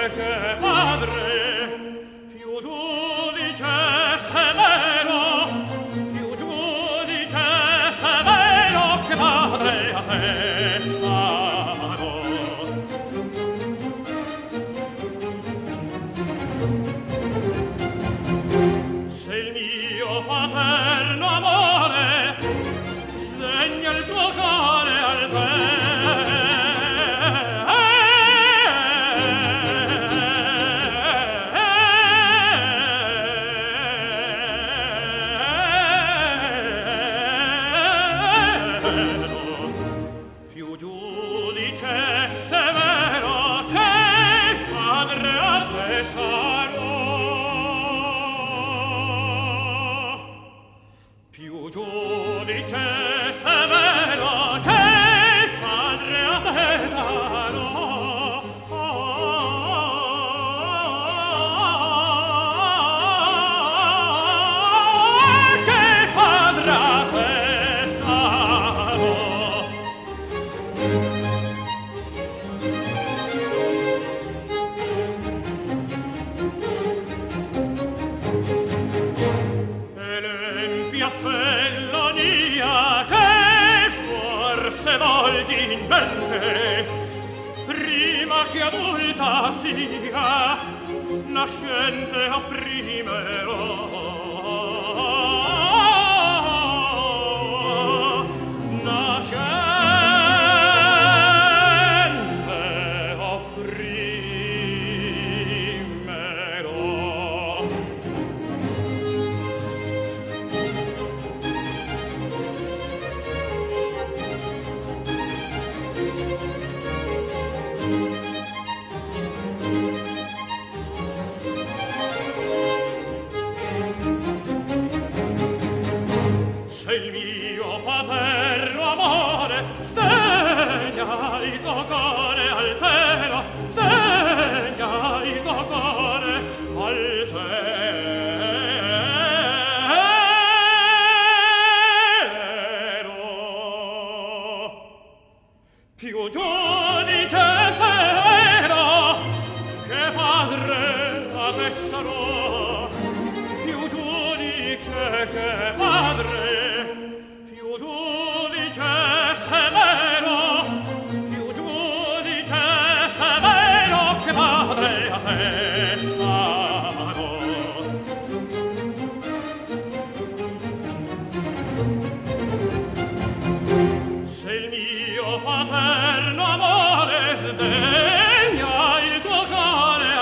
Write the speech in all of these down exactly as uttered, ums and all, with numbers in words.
che padre, più giudice severo, più giudice severo che padre a te sarò. Se il mio paterno amore segna il tuo cuore al più giudice severo che padre a te sarò. Più giudice severo che padre a te sarò. Che padre a te sarò. E l'empia fellonia che forse volgi in mente prima che adulta sia, nascente opprimerò. Nascente opprimerò. Se il mio paterno amore stegna il tuo cuore altero, stegna il tuo cuore altero. Più giudice severo che padre a te sarò. Più giudice che padre, più giudice severo, più giudice severo che padre a te sarò. Se il mio paterno amore sdegna il tuo cuore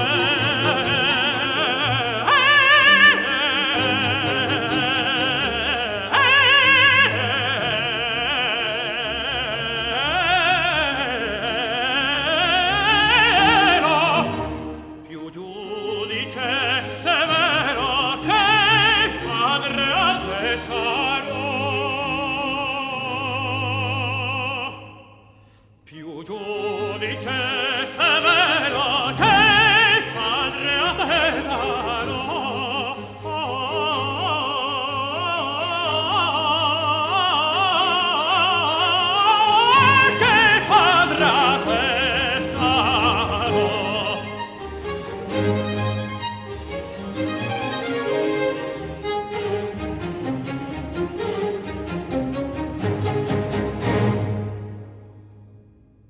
altero, più giudice severo che padre a te sarò. Più giudice